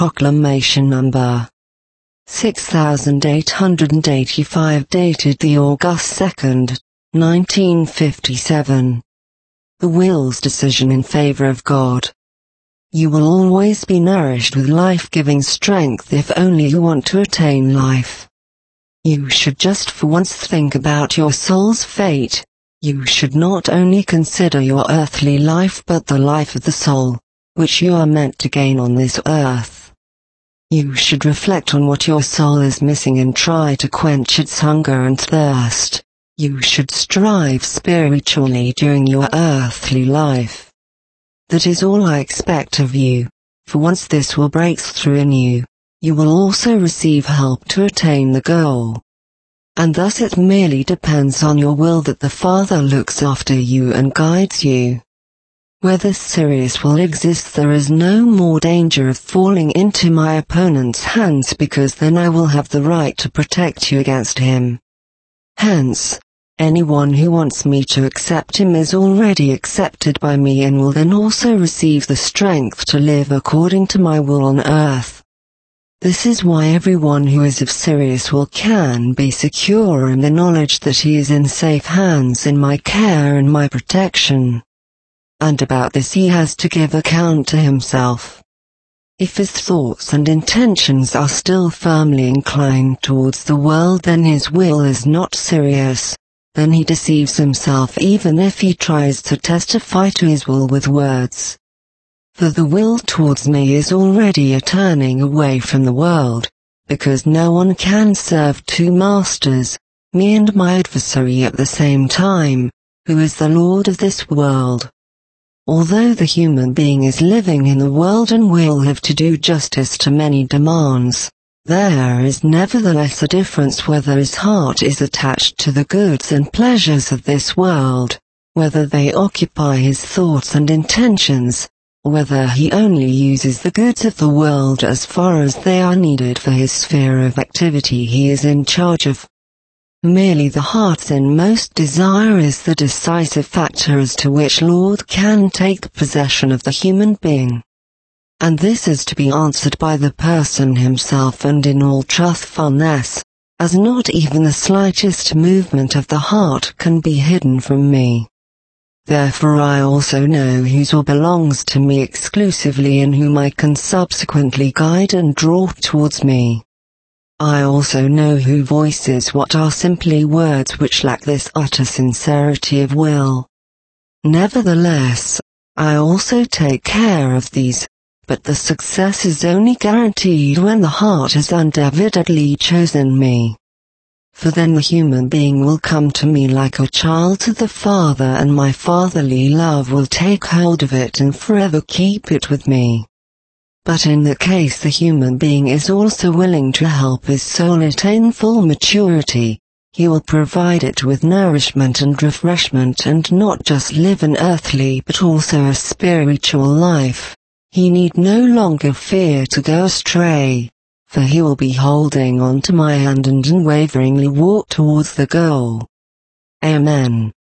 Proclamation Number 6885, dated the August 2nd, 1957. The will's decision in favor of God. You will always be nourished with life-giving strength if only you want to attain life. You should just for once think about your soul's fate. You should not only consider your earthly life but the life of the soul, which you are meant to gain on this earth. You should reflect on what your soul is missing and try to quench its hunger and thirst. You should strive spiritually during your earthly life. That is all I expect of you, for once this will break through in you, you will also receive help to attain the goal. And thus it merely depends on your will that the Father looks after you and guides you. Where this Sirius will exist, there is no more danger of falling into my opponent's hands, because then I will have the right to protect you against him. Hence, anyone who wants me to accept him is already accepted by me and will then also receive the strength to live according to my will on earth. This is why everyone who is of Sirius can be secure in the knowledge that he is in safe hands in my care and my protection. And about this he has to give account to himself. If his thoughts and intentions are still firmly inclined towards the world, then his will is not Sirius. Then he deceives himself even if he tries to testify to his will with words. For the will towards me is already a turning away from the world, because no one can serve two masters, me and my adversary at the same time, who is the Lord of this world. Although the human being is living in the world and will have to do justice to many demands, there is nevertheless a difference whether his heart is attached to the goods and pleasures of this world, whether they occupy his thoughts and intentions, or whether he only uses the goods of the world as far as they are needed for his sphere of activity he is in charge of. Merely the heart's inmost desire is the decisive factor as to which Lord can take possession of the human being. And this is to be answered by the person himself and in all truthfulness, as not even the slightest movement of the heart can be hidden from me. Therefore I also know whose will belongs to me exclusively and whom I can subsequently guide and draw towards me. I also know who voices what are simply words which lack this utter sincerity of will. Nevertheless, I also take care of these, but the success is only guaranteed when the heart has undoubtedly chosen me. For then the human being will come to me like a child to the Father, and my fatherly love will take hold of it and forever keep it with me. But in the case the human being is also willing to help his soul attain full maturity, he will provide it with nourishment and refreshment and not just live an earthly but also a spiritual life. He need no longer fear to go astray, for he will be holding on to my hand and unwaveringly walk towards the goal. Amen.